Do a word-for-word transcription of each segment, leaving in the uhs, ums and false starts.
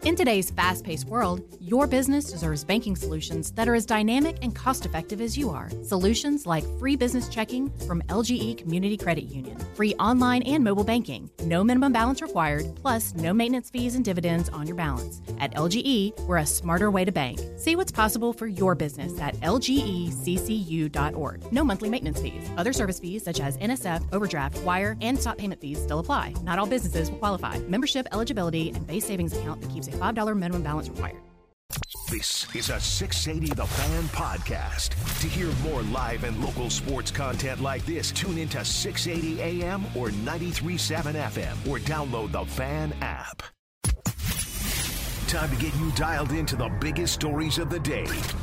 In today's fast-paced world, your business deserves banking solutions that are as dynamic and cost-effective as you are. Solutions like free business checking from L G E Community Credit Union, free online and mobile banking, no minimum balance required, plus no maintenance fees and dividends on your balance. At L G E, we're a smarter way to bank. See what's possible for your business at L G E C C U dot org. No monthly maintenance fees. Other service fees such as N S F, overdraft, wire, and stop payment fees still apply. Not all businesses will qualify. Membership eligibility and base savings account that keeps a five dollars minimum balance required. This is a six eighty The Fan podcast. To hear more live and local sports content like this, tune into six eighty A M or ninety-three point seven F M or download the Fan app. Time to get you dialed into the biggest stories of the day.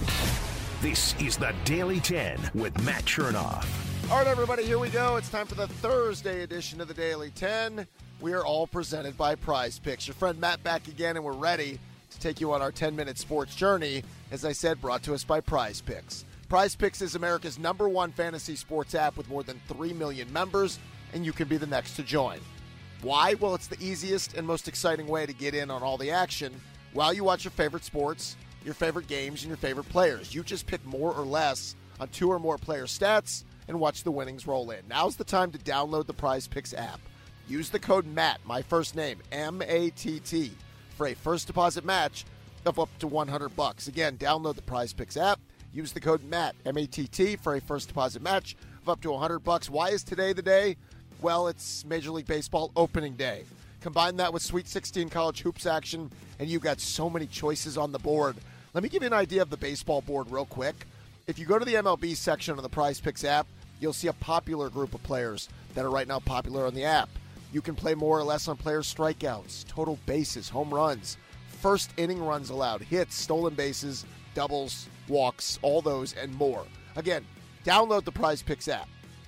This is the Daily ten with Matt Chernoff. All right, everybody, here we go. It's time for the Thursday edition of the Daily ten. We are all presented by Prize Picks. Your friend Matt back again, and we're ready to take you on our ten-minute sports journey. As I said, brought to us by Prize Picks. Prize Picks is America's number one fantasy sports app with more than three million members, and you can be the next to join. Why? Well, it's the easiest and most exciting way to get in on all the action while you watch your favorite sports, your favorite games, and your favorite players. You just pick more or less on two or more player stats and watch the winnings roll in. Now's the time to download the Prize Picks app. Use the code MATT, my first name, M A T T, for a first deposit match of up to one hundred bucks. Again, download the Prize Picks app. Use the code MATT, M A T T, for a first deposit match of up to one hundred bucks. Why is today the day? Well, it's Major League Baseball opening day. Combine that with Sweet sixteen college hoops action, and you've got so many choices on the board. Let me give you an idea of the baseball board real quick. If you go to the M L B section of the Prize Picks app, you'll see a popular group of players that are right now popular on the app. You can play more or less on players' strikeouts, total bases, home runs, first inning runs allowed, hits, stolen bases, doubles, walks, all those and more. Again, download the Prize Picks app.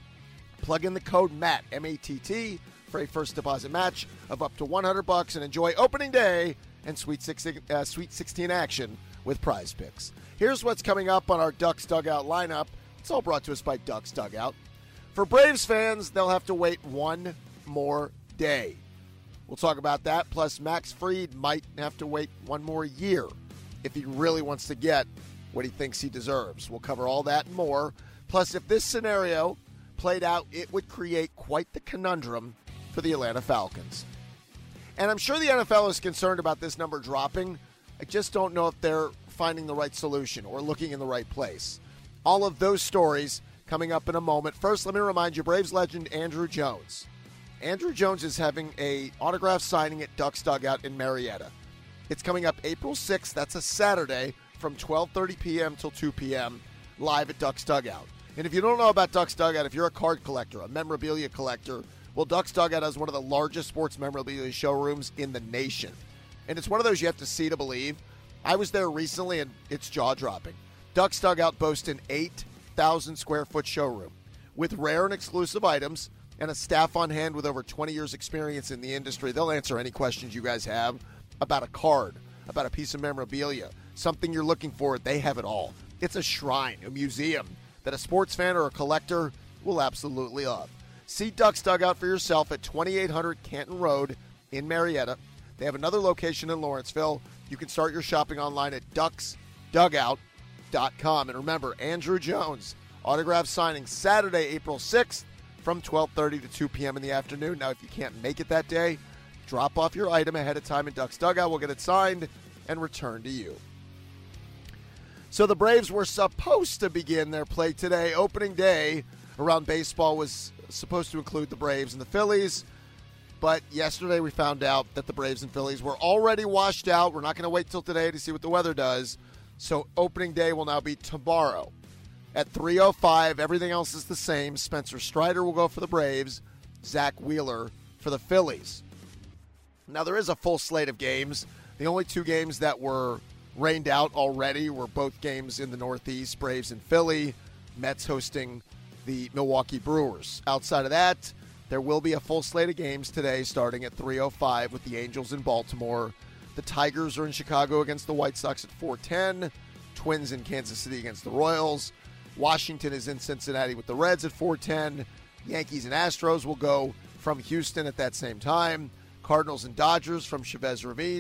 Plug in the code MATT, M A T T, for a first deposit match of up to one hundred bucks and enjoy opening day and Sweet sixteen, uh, Sweet sixteen action with Prize Picks. Here's what's coming up on our Ducks Dugout lineup. It's all brought to us by Ducks Dugout. For Braves fans, they'll have to wait one more day. We'll talk about that. Plus, Max Fried might have to wait one more year if he really wants to get what he thinks he deserves. We'll cover all that and more. Plus, if this scenario played out, it would create quite the conundrum for the Atlanta Falcons. And I'm sure the N F L is concerned about this number dropping. I just don't know if they're finding the right solution or looking in the right place. All of those stories coming up in a moment. First, let me remind you, Braves legend Andruw Jones. Andruw Jones is having a autograph signing at Ducks Dugout in Marietta. It's coming up April sixth. That's a Saturday from twelve thirty p.m. till two p.m. live at Ducks Dugout. And if you don't know about Ducks Dugout, if you're a card collector, a memorabilia collector, well, Ducks Dugout has one of the largest sports memorabilia showrooms in the nation. And it's one of those you have to see to believe. I was there recently, and it's jaw-dropping. Ducks Dugout boasts an eight thousand square foot showroom with rare and exclusive items and a staff on hand with over twenty years experience in the industry. They'll answer any questions you guys have about a card, about a piece of memorabilia, something you're looking for. They have it all. It's a shrine, a museum that a sports fan or a collector will absolutely love. See Ducks Dugout for yourself at twenty-eight hundred Canton Road in Marietta. They have another location in Lawrenceville. You can start your shopping online at ducks dugout dot com. And remember, Andruw Jones, autograph signing Saturday, April sixth from twelve thirty to two p.m. in the afternoon. Now, if you can't make it that day, drop off your item ahead of time in Ducks Dugout. We'll get it signed and returned to you. So the Braves were supposed to begin their play today. Opening day around baseball was supposed to include the Braves and the Phillies. But yesterday we found out that the Braves and Phillies were already washed out. We're not going to wait till today to see what the weather does. So opening day will now be tomorrow at three oh five. Everything else is the same. Spencer Strider will go for the Braves. Zach Wheeler for the Phillies. Now there is a full slate of games. The only two games that were rained out already were both games in the Northeast, Braves and Philly. Mets hosting the Milwaukee Brewers. Outside of that, there will be a full slate of games today starting at three oh five with the Angels in Baltimore. The Tigers are in Chicago against the White Sox at four ten. Twins in Kansas City against the Royals. Washington is in Cincinnati with the Reds at four ten. Yankees and Astros will go from Houston at that same time. Cardinals and Dodgers from Chavez Ravine.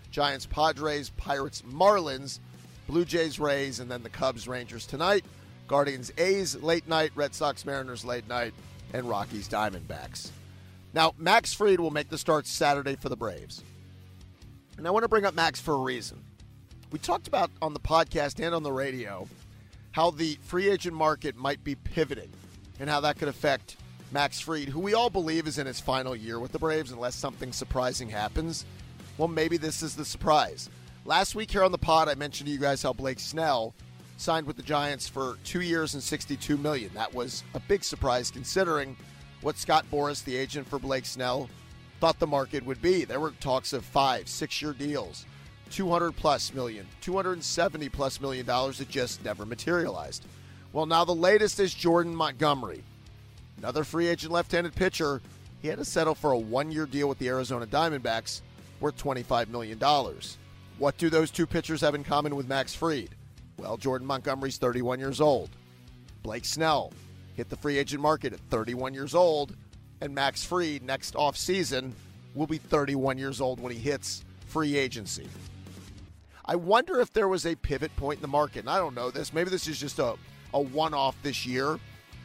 Giants, Padres, Pirates, Marlins, Blue Jays, Rays, and then the Cubs, Rangers tonight. Guardians, A's late night, Red Sox, Mariners late night, and Rockies, Diamondbacks. Now, Max Fried will make the start Saturday for the Braves. And I want to bring up Max for a reason. We talked about on the podcast and on the radio how the free agent market might be pivoting and how that could affect Max Fried, who we all believe is in his final year with the Braves unless something surprising happens. Well, maybe this is the surprise. Last week here on the pod, I mentioned to you guys how Blake Snell signed with the Giants for two years and sixty-two million dollars. That was a big surprise considering what Scott Boras, the agent for Blake Snell, thought the market would be. There were talks of five, six-year deals, two hundred plus million, two hundred seventy plus million dollars that just never materialized. Well, now the latest is Jordan Montgomery, another free agent left-handed pitcher. He had to settle for a one-year deal with the Arizona Diamondbacks worth twenty-five million dollars. What do those two pitchers have in common with Max Fried? Well, Jordan Montgomery's thirty-one years old. Blake Snell hit the free agent market at thirty-one years old, and Max Fried next offseason will be thirty-one years old when he hits free agency. I wonder if there was a pivot point in the market, and I don't know this. Maybe this is just a, a one-off this year.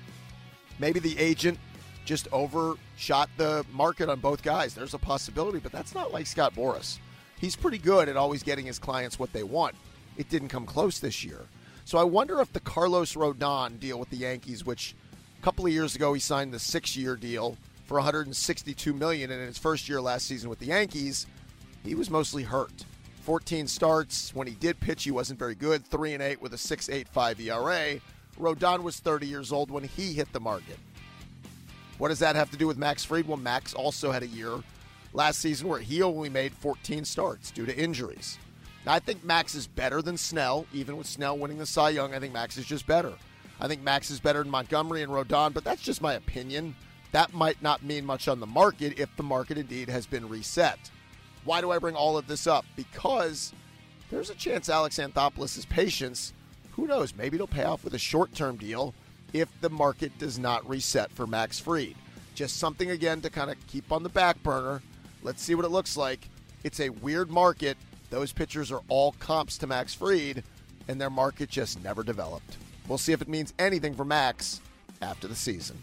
Maybe the agent just overshot the market on both guys. There's a possibility, but that's not like Scott Boras. He's pretty good at always getting his clients what they want. It didn't come close this year. So I wonder if the Carlos Rodon deal with the Yankees, which a couple of years ago he signed the six-year deal for one hundred sixty-two million dollars, and in his first year last season with the Yankees, he was mostly hurt. fourteen starts. When he did pitch, he wasn't very good. three and eight with a six point eight five E R A. Rodon was thirty years old when he hit the market. What does that have to do with Max Fried? Well, Max also had a year last season where he only made fourteen starts due to injuries. Now, I think Max is better than Snell. Even with Snell winning the Cy Young, I think Max is just better. I think Max is better than Montgomery and Rodon, but that's just my opinion. That might not mean much on the market if the market indeed has been reset. Why do I bring all of this up? Because there's a chance Alex Anthopoulos' patience, who knows, maybe it'll pay off with a short-term deal if the market does not reset for Max Fried. Just something, again, to kind of keep on the back burner. Let's see what it looks like. It's a weird market. Those pitchers are all comps to Max Fried, and their market just never developed. We'll see if it means anything for Max after the season.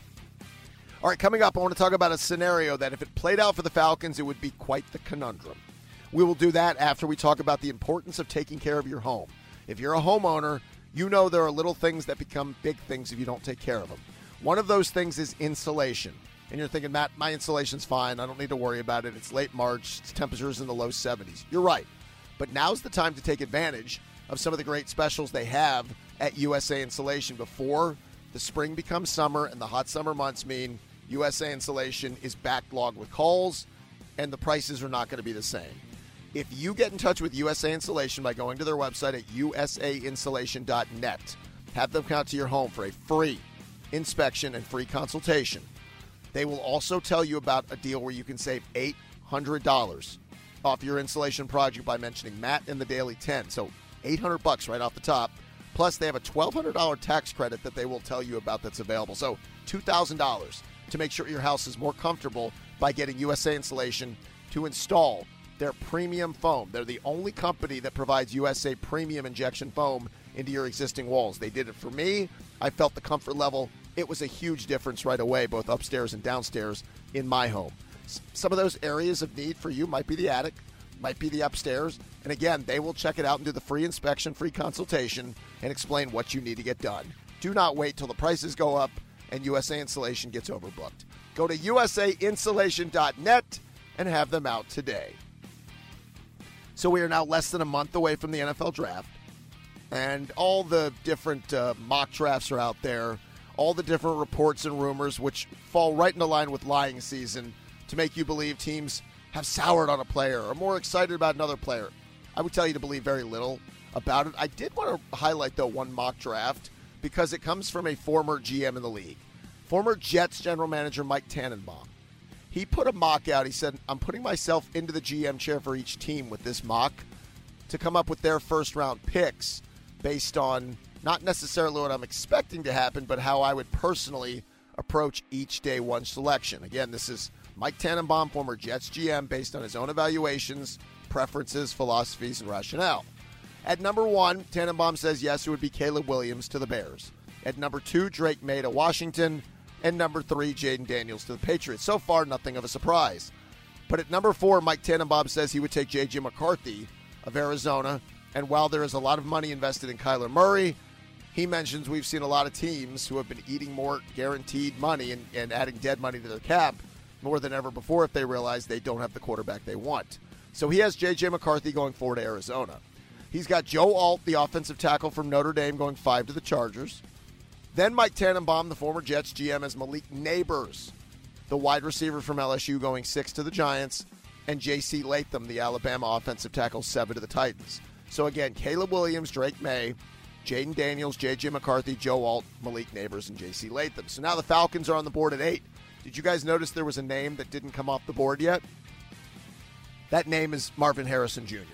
All right, coming up, I want to talk about a scenario that if it played out for the Falcons, it would be quite the conundrum. We will do that after we talk about the importance of taking care of your home. If you're a homeowner, you know there are little things that become big things if you don't take care of them. One of those things is insulation. And you're thinking, Matt, my insulation's fine. I don't need to worry about it. It's late March. It's temperatures in the low seventies. You're right. But now's the time to take advantage of some of the great specials they have at U S A Insulation before the spring becomes summer and the hot summer months mean U S A Insulation is backlogged with calls and the prices are not going to be the same. If you get in touch with U S A Insulation by going to their website at U S A insulation dot net, have them come out to your home for a free inspection and free consultation. They will also tell you about a deal where you can save eight hundred dollars off your insulation project by mentioning Matt in the Daily ten. So eight hundred bucks right off the top. Plus, they have a twelve hundred dollars tax credit that they will tell you about that's available. So two thousand dollars to make sure your house is more comfortable by getting U S A Insulation to install their premium foam. They're the only company that provides U S A premium injection foam into your existing walls. They did it for me. I felt the comfort level. It was a huge difference right away, both upstairs and downstairs in my home. Some of those areas of need for you might be the attic, might be the upstairs. And again, they will check it out and do the free inspection, free consultation, and explain what you need to get done. Do not wait till the prices go up and U S A Insulation gets overbooked. Go to U S A insulation dot net and have them out today. So we are now less than a month away from the N F L draft. And all the different uh, mock drafts are out there. All the different reports and rumors, which fall right into line with lying season to make you believe teams have soured on a player or more excited about another player. I would tell you to believe very little about it. I did want to highlight, though, one mock draft because it comes from a former G M in the league. Former Jets general manager Mike Tannenbaum. He put a mock out. He said, I'm putting myself into the G M chair for each team with this mock to come up with their first-round picks based on not necessarily what I'm expecting to happen, but how I would personally approach each day one selection. Again, this is Mike Tannenbaum, former Jets G M, based on his own evaluations preferences, philosophies, and rationale. At number one, Tannenbaum says yes, it would be Caleb Williams to the Bears. At number two, Drake May to Washington. And number three, Jaden Daniels to the Patriots. So far, nothing of a surprise. But at number four, Mike Tannenbaum says he would take J J McCarthy of Arizona. And while there is a lot of money invested in Kyler Murray, he mentions we've seen a lot of teams who have been eating more guaranteed money and, and adding dead money to their cap more than ever before if they realize they don't have the quarterback they want. So he has J J McCarthy going four to Arizona. He's got Joe Alt, the offensive tackle from Notre Dame, going five to the Chargers. Then Mike Tannenbaum, the former Jets G M, has Malik Nabers, the wide receiver from L S U, going six to the Giants, and J C Latham, the Alabama offensive tackle, seven to the Titans. So again, Caleb Williams, Drake May, Jaden Daniels, J J McCarthy, Joe Alt, Malik Nabers, and J C Latham. So now the Falcons are on the board at eight. Did you guys notice there was a name that didn't come off the board yet? That name is Marvin Harrison Junior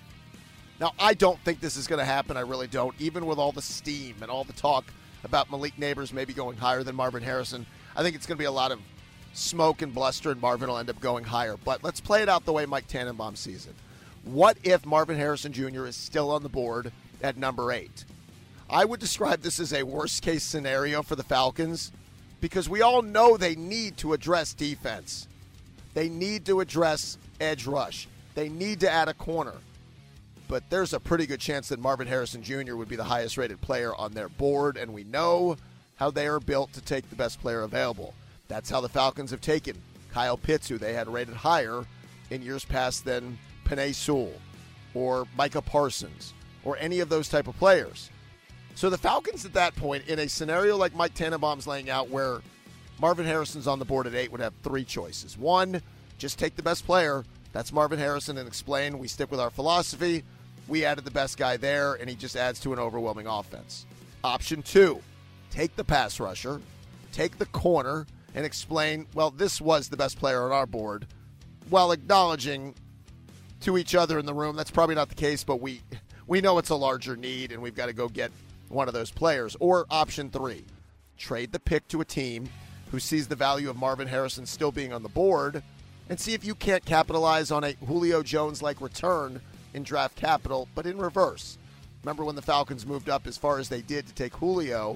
Now, I don't think this is going to happen. I really don't. Even with all the steam and all the talk about Malik Nabers maybe going higher than Marvin Harrison, I think it's going to be a lot of smoke and bluster, and Marvin will end up going higher. But let's play it out the way Mike Tannenbaum sees it. What if Marvin Harrison Junior is still on the board at number eight? I would describe this as a worst-case scenario for the Falcons because we all know they need to address defense. They need to address edge rush. They need to add a corner. But there's a pretty good chance that Marvin Harrison Junior would be the highest-rated player on their board, and we know how they are built to take the best player available. That's how the Falcons have taken Kyle Pitts, who they had rated higher in years past than Penei Sewell or Micah Parsons or any of those type of players. So the Falcons at that point, in a scenario like Mike Tannenbaum's laying out where Marvin Harrison's on the board at eight, would have three choices. One, just take the best player. That's Marvin Harrison, and explain we stick with our philosophy. We added the best guy there, and he just adds to an overwhelming offense. Option two, take the pass rusher, take the corner, and explain, well, this was the best player on our board, while acknowledging to each other in the room that's probably not the case, but we we know it's a larger need, and we've got to go get one of those players. Or option three, trade the pick to a team who sees the value of Marvin Harrison still being on the board and see if you can't capitalize on a Julio Jones-like return in draft capital, but in reverse. Remember when the Falcons moved up as far as they did to take Julio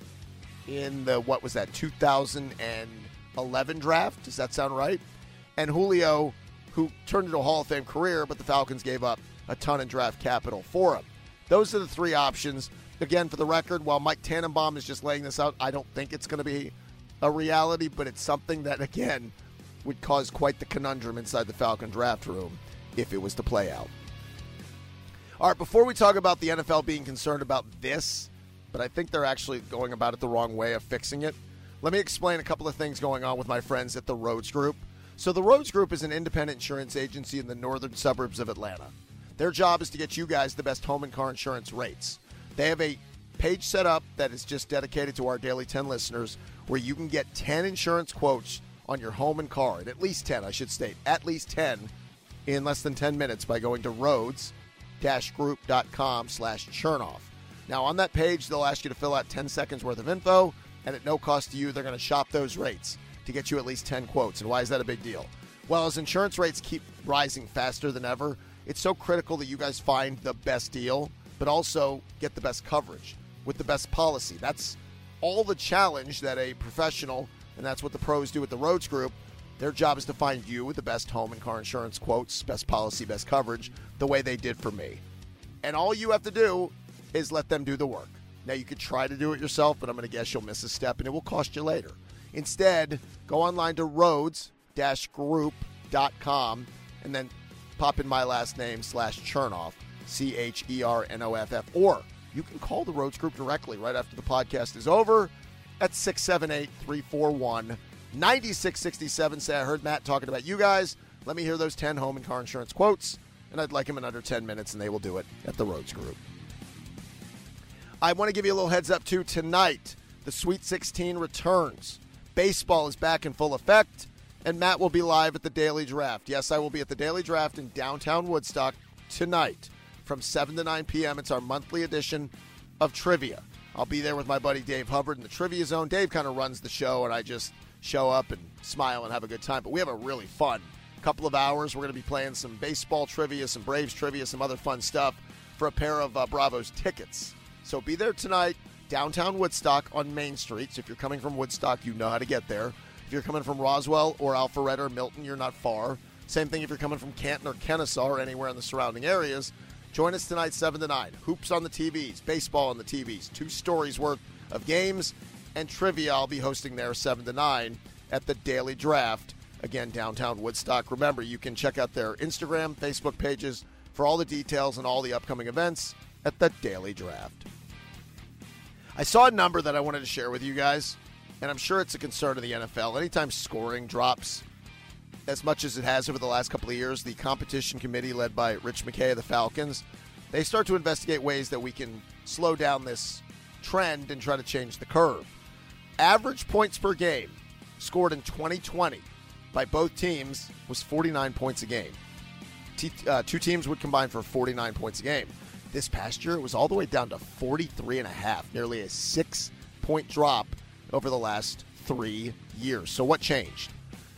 in the, what was that, two thousand eleven draft? Does that sound right? And Julio, who turned into a Hall of Fame career, but the Falcons gave up a ton in draft capital for him. Those are the three options. Again, for the record, while Mike Tannenbaum is just laying this out, I don't think it's going to be a reality, but it's something that, again, would cause quite the conundrum inside the Falcon draft room if it was to play out. All right, before we talk about the N F L being concerned about this, but I think they're actually going about it the wrong way of fixing it, let me explain a couple of things going on with my friends at the Rhodes Group. So the Rhodes Group is an independent insurance agency in the northern suburbs of Atlanta. Their job is to get you guys the best home and car insurance rates. They have a page set up that is just dedicated to our Daily ten listeners where you can get ten insurance quotes on your home and car, and at least ten, I should state, at least ten in less than ten minutes by going to Rhodes group dot com slash Chernoff. Now, on that page, they'll ask you to fill out ten seconds worth of info, and at no cost to you, they're going to shop those rates to get you at least ten quotes. And why is that a big deal? Well, as insurance rates keep rising faster than ever, it's so critical that you guys find the best deal, but also get the best coverage with the best policy. That's all the challenge that a professional, and that's what the pros do at the Rhodes Group. Their job is to find you the best home and car insurance quotes, best policy, best coverage, the way they did for me. And all you have to do is let them do the work. Now, you could try to do it yourself, but I'm going to guess you'll miss a step, and it will cost you later. Instead, go online to Rhodes group dot com and then pop in my last name slash Chernoff, C H E R N O F F. Or you can call the Rhodes Group directly right after the podcast is over at six seven eight, three four one, nine six six seven. Say, I heard Matt talking about you guys. Let me hear those ten home and car insurance quotes, and I'd like them in under ten minutes, and they will do it at the Rhodes Group. I want to give you a little heads up, too. Tonight, the Sweet sixteen returns. Baseball is back in full effect, and Matt will be live at the Daily Draft. Yes, I will be at the Daily Draft in downtown Woodstock tonight from seven to nine p.m. It's our monthly edition of Trivia. I'll be there with my buddy Dave Hubbard in the Trivia Zone. Dave kind of runs the show, and I just show up and smile and have a good time. But we have a really fun couple of hours, we're going to be playing some baseball trivia, some Braves trivia, some other fun stuff for a pair of uh, Bravo's tickets. So be there tonight, downtown Woodstock on Main Street. So if you're coming from Woodstock, you know how to get there. If you're coming from Roswell or Alpharetta or Milton, you're not far. Same thing if you're coming from Canton or Kennesaw or anywhere in the surrounding areas. Join us tonight, seven to nine. Hoops on the T Vs, baseball on the T Vs, two stories worth of games and trivia. I'll be hosting there seven to nine at the Daily Draft, again, downtown Woodstock. Remember, you can check out their Instagram, Facebook pages for all the details and all the upcoming events at the Daily Draft. I saw a number that I wanted to share with you guys, and I'm sure it's a concern of the N F L. Anytime scoring drops as much as it has over the last couple of years, the competition committee led by Rich McKay of the Falcons, they start to investigate ways that we can slow down this trend and try to change the curve. Average points per game scored in twenty twenty by both teams was forty-nine points a game. T- uh, two teams would combine for forty-nine points a game. This past year, it was all the way down to forty-three and a half, nearly a six-point drop over the last three years. So what changed?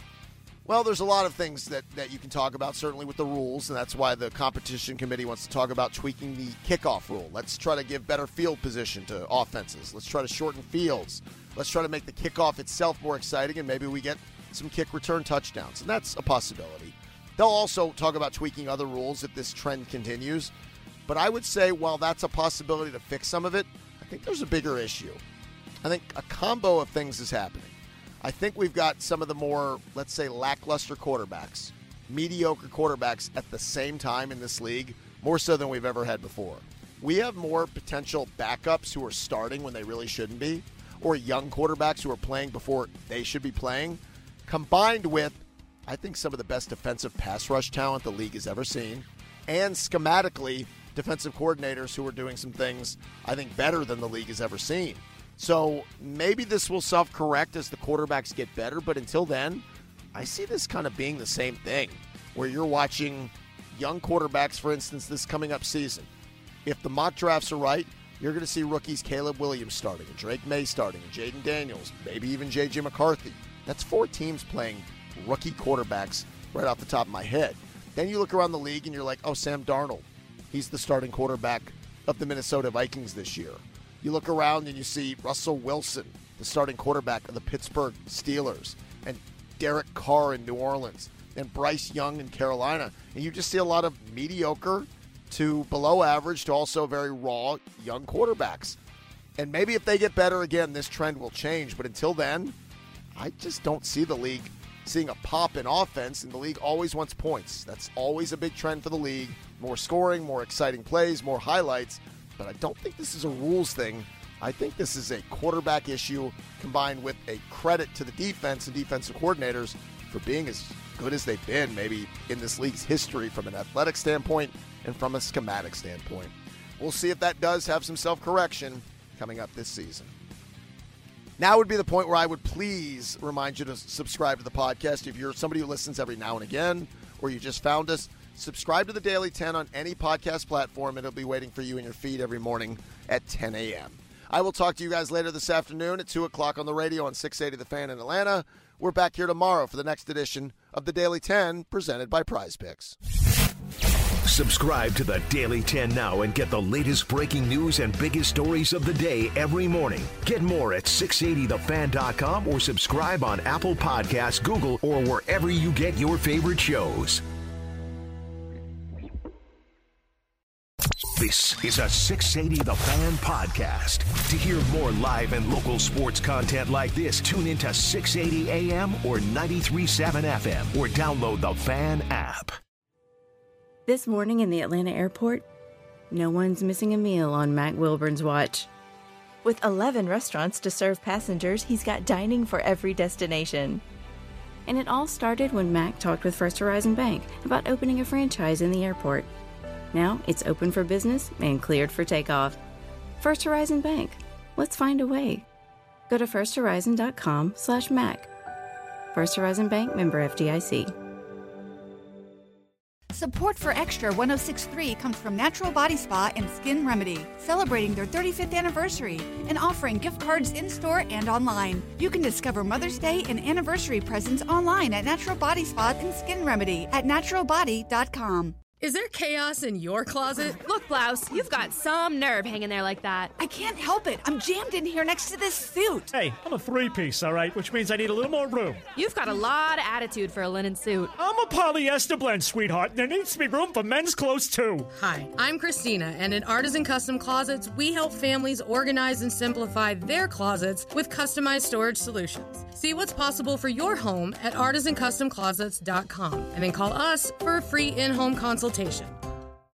Well, there's a lot of things that, that you can talk about, certainly with the rules, and that's why the competition committee wants to talk about tweaking the kickoff rule. Let's try to give better field position to offenses. Let's try to shorten fields. Let's try to make the kickoff itself more exciting, and maybe we get some kick return touchdowns, and that's a possibility. They'll also talk about tweaking other rules if this trend continues. But I would say while that's a possibility to fix some of it, I think there's a bigger issue. I think a combo of things is happening. I think we've got some of the more, let's say, lackluster quarterbacks, mediocre quarterbacks at the same time in this league, more so than we've ever had before. We have more potential backups who are starting when they really shouldn't be, or young quarterbacks who are playing before they should be playing, combined with, I think, some of the best defensive pass rush talent the league has ever seen, and schematically, defensive coordinators who are doing some things, I think, better than the league has ever seen. So maybe this will self-correct as the quarterbacks get better, but until then, I see this kind of being the same thing, where you're watching young quarterbacks, for instance, this coming up season. If the mock drafts are right, you're going to see rookies Caleb Williams starting, and Drake May starting, and Jaden Daniels, maybe even J J McCarthy. That's four teams playing rookie quarterbacks right off the top of my head. Then you look around the league and you're like, oh, Sam Darnold. He's the starting quarterback of the Minnesota Vikings this year. You look around and you see Russell Wilson, the starting quarterback of the Pittsburgh Steelers, and Derek Carr in New Orleans, and Bryce Young in Carolina. And you just see a lot of mediocre to below average to also very raw young quarterbacks. And maybe if they get better again, this trend will change. But until then, I just don't see the league seeing a pop in offense, and the league always wants points. That's always a big trend for the league. More scoring, more exciting plays, more highlights. But I don't think this is a rules thing. I think this is a quarterback issue combined with a credit to the defense and defensive coordinators for being as good as they've been maybe in this league's history from an athletic standpoint and from a schematic standpoint. We'll see if that does have some self-correction coming up this season. Now would be the point where I would please remind you to subscribe to the podcast. If you're somebody who listens every now and again, or you just found us, subscribe to the Daily ten on any podcast platform, and it'll be waiting for you in your feed every morning at ten a.m. I will talk to you guys later this afternoon at two o'clock on the radio on six eighty The Fan in Atlanta. We're back here tomorrow for the next edition of the Daily ten, presented by Prize Picks. Subscribe to the Daily ten now and get the latest breaking news and biggest stories of the day every morning. Get more at six eighty the fan dot com or subscribe on Apple Podcasts, Google, or wherever you get your favorite shows. This is a six eighty The Fan podcast. To hear more live and local sports content like this, tune into six eighty A M or ninety-three point seven F M or download the Fan app. This morning in the Atlanta airport, no one's missing a meal on Mac Wilburn's watch. With eleven restaurants to serve passengers, he's got dining for every destination. And it all started when Mac talked with First Horizon Bank about opening a franchise in the airport. Now it's open for business and cleared for takeoff. First Horizon Bank. Let's find a way. Go to first horizon dot com slash Mac. First Horizon Bank, member F D I C. Support for Extra one oh six point three comes from Natural Body Spa and Skin Remedy, celebrating their thirty-fifth anniversary and offering gift cards in-store and online. You can discover Mother's Day and anniversary presents online at Natural Body Spa and Skin Remedy at natural body dot com. Is there chaos in your closet? Look, Blouse, you've got some nerve hanging there like that. I can't help it. I'm jammed in here next to this suit. Hey, I'm a three-piece, all right, which means I need a little more room. You've got a lot of attitude for a linen suit. I'm a polyester blend, sweetheart, and there needs to be room for men's clothes, too. Hi, I'm Christina, and at Artisan Custom Closets, we help families organize and simplify their closets with customized storage solutions. See what's possible for your home at artisan custom closets dot com, and then call us for a free in-home consultation.